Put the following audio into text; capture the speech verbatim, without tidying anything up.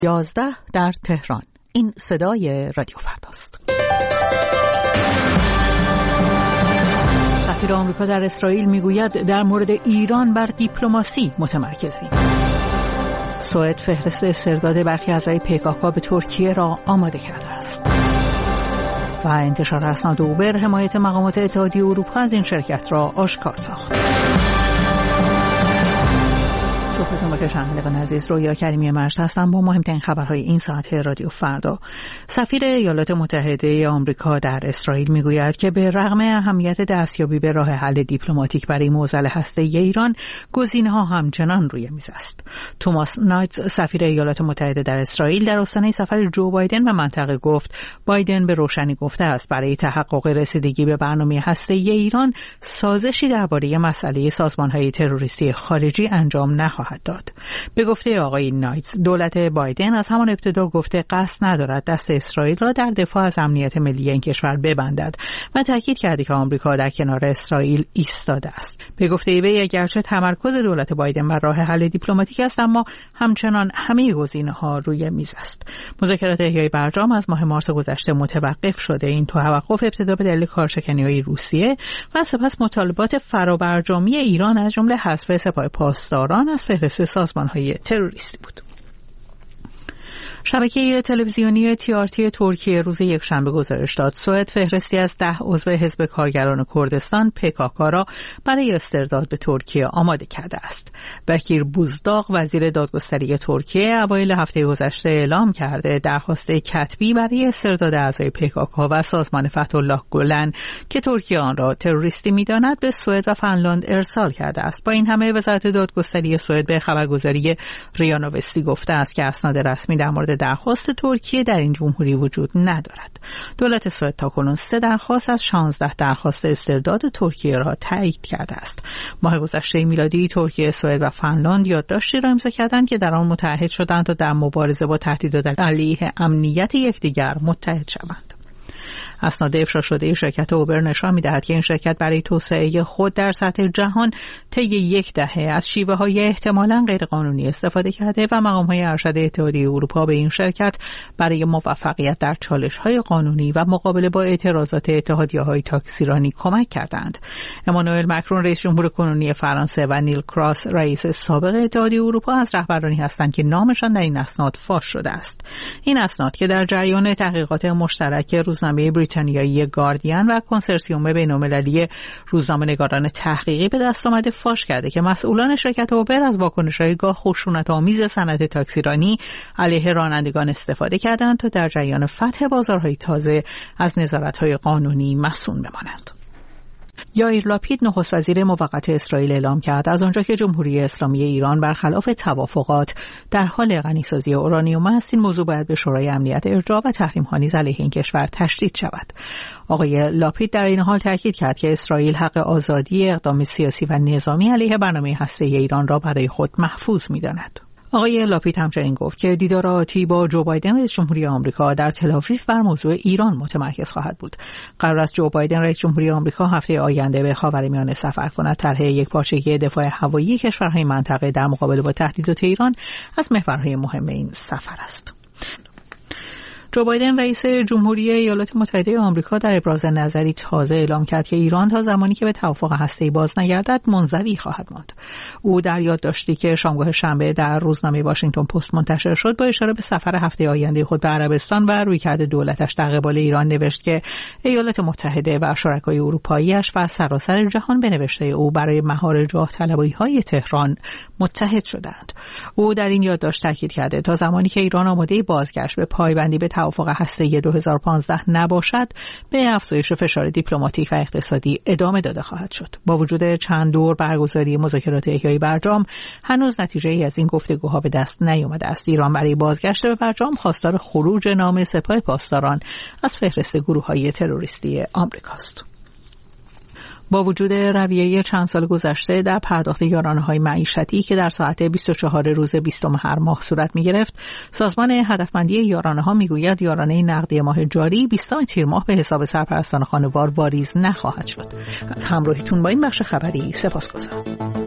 یازده در تهران. این صدای رادیو فرداست. سفیر آمریکا در اسرائیل میگوید در مورد ایران بر دیپلماسی متمرکزیم. سوئد فهرست استرداد برخی اعضای پیکاکا به ترکیه را آماده کرده است. و انتشار اسناد اوبر حمایت مقامات اتحادیه اروپا از این شرکت را آشکار ساخت. صبحتون بخیر شنوندگان عزیز، رویا کریمی مرز هستم با مهمترین خبرهای این ساعت رادیو فردا. سفیر ایالات متحده آمریکا در اسرائیل میگوید که به رغم اهمیت دستیابی به راه حل دیپلماتیک برای معضل هسته‌ای ایران، گزینه‌ها همچنان روی میز است. توماس نایتز، سفیر ایالات متحده در اسرائیل، در آستانه سفر جو بایدن به منطقه گفت بایدن به روشنی گفته است برای تحقق رسیدگی به برنامه هسته‌ای ایران سازشی درباره مسئله سازمان‌های تروریستی خارجی انجام نخواهد داد. به گفته آقای نایتز، دولت بایدن از همان ابتدا گفته قصد ندارد دست اسرائیل را در دفاع از امنیت ملی این کشور ببندد و تاکید کرده که آمریکا در کنار اسرائیل ایستاده است. به گفته وی اگرچه تمرکز دولت بایدن بر راه حل دیپلماتیک است، اما همچنان همه گزینه‌ها روی میز است. مذاکرات احیای برجام از ماه مارس گذشته متوقف شده. این توقف ابتدا به دلیل کارشکنی‌های روسیه و سپس مطالبات فرابرجامی ایران از جمله حذف سپاه پاسداران از فهرست سازمان‌های تروریستی بود. شبکه تلویزیونی تی آر تی ترکیه روز یکشنبه گزارش داد سوئد فهرستی از ده عضو حزب کارگران کردستان پیکاکا را برای استرداد به ترکیه آماده کرده است. بکیر بوزداغ، وزیر دادگستری ترکیه، اوایل هفته گذشته اعلام کرده درخواست کتبی برای استرداد اعضای پیکاکا و سازمان فتح‌الله گلن که ترکیه آن را تروریستی می‌داند به سوئد و فنلاند ارسال کرده است. با این همه وزارت دادگستری سوئد به خبرگزاری ریا نوستی گفته است که اسناد رسمی در مورد درخواست ترکیه در این جمهوری وجود ندارد. دولت سوئد تاکنون سه درخواست از شانزده درخواست استرداد ترکیه را تایید کرده است. ماه گذشته میلادی ترکیه، سوئد و فنلاند یادداشتی را امضا کردند که در آن متحد شدند تا در مبارزه با تهدیدات علیه امنیت یکدیگر متحد شوند. اسناد افشا شده شرکت اوبر نشان می‌دهد که این شرکت برای توسعه خود در سطح جهان طی یک دهه از شیوه‌های احتمالاً غیرقانونی استفاده کرده و مقام‌های ارشد اتحادیه اروپا به این شرکت برای موفقیت در چالش‌های قانونی و مقابله با اعتراضات اتحادیه‌های تاکسیرانی کمک کردند. امانوئل مکرون رئیس جمهور کنونی فرانسه و نیل کراس رئیس سابق اتحادیه اروپا از رهبرانی هستند که نامشان در این اسناد فاش شده است. این اسناد که در جریان تحقیقات مشترک روزنامه بریتانیایی گاردین و کنسرسیوم بین‌المللی روزنامه‌نگاران تحقیقی به دست آمده فاش کرده که مسئولان شرکت اوبر از واکنش‌های گاه خشونت‌آمیز صنعت تاکسیرانی علیه رانندگان استفاده کردند تا در جریان فتح بازارهای تازه از نظارت‌های قانونی مصون بمانند. یائیر لاپید، نخست وزیر موقت اسرائیل، اعلام کرد از آنجا که جمهوری اسلامی ایران برخلاف توافقات در حال غنیسازی اورانیوم است، این موضوع باید به شورای امنیت ارجاع و تحریم‌ها نیز علیه این کشور تشدید شود. آقای لاپید در این حال تاکید کرد که اسرائیل حق آزادی اقدام سیاسی و نظامی علیه برنامه هسته‌ای ایران را برای خود محفوظ می‌داند. آقای لاپید همچنین گفت که دیدار آتی با جو بایدن رئیس جمهوری آمریکا در تل‌آویو بر موضوع ایران متمرکز خواهد بود. قرار است جو بایدن رئیس جمهوری آمریکا هفته آینده به خاورمیانه سفر کند. طرح یکپارچگی دفاع هوایی کشورهای منطقه در مقابله با تهدیدات ایران از محورهای مهم این سفر است. جو بایدن رئیس جمهوری ایالات متحده آمریکا در ابراز نظری تازه اعلام کرد که ایران تا زمانی که به توافق هسته‌ای باز نگردد منزوی خواهد ماند. او در یادداشتی که شامگاه شنبه در روزنامه واشنگتن پست منتشر شد با اشاره به سفر هفته آینده خود به عربستان و رویکرد دولتش در قبال ایران نوشت که ایالات متحده و شرکای اروپایی‌اش و سراسر جهان به نوشته او برای مهار جاه طلبی‌های تهران متحد شدند. او در این یادداشت تاکید کرده تا زمانی که ایران آماده بازگشت به پایبندی به توافق هسته‌ای دو هزار و پانزده نباشد، به افزایش فشار دیپلماتیک و اقتصادی ادامه داده خواهد شد. با وجود چند دور برگزاری مذاکرات احیای برجام، هنوز نتیجه‌ای از این گفتگوها به دست نیامده است. ایران برای بازگشت به برجام خواستار خروج نام سپاه پاسداران از فهرست گروه‌های تروریستی آمریکاست. با وجود رویه چند سال گذشته در پرداخت یارانه‌های معیشتی که در ساعت بیست و چهارم روز بیستم هر ماه صورت می‌گرفت، سازمان هدفمندی یارانه‌ها می‌گوید یارانه نقدی ماه جاری بیستم تیر ماه به حساب سرپرستان خانوار واریز نخواهد شد. از همراهیتون با این بخش خبری سپاسگزارم.